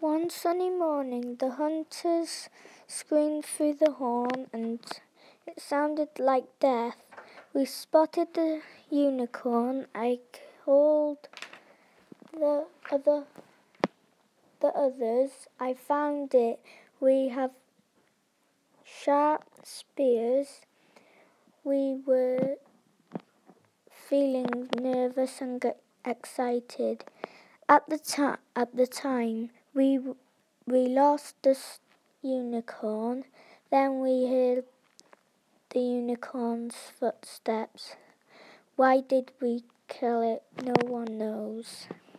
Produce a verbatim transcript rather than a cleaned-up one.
One sunny morning, the hunters screamed through the horn, and it sounded like death. We spotted the unicorn. I called the other, the others. I found it. We have sharp spears. We were feeling nervous and excited. At the time, at the time, we we lost the unicorn. Then we heard the unicorn's footsteps. Why did we kill it? No one knows.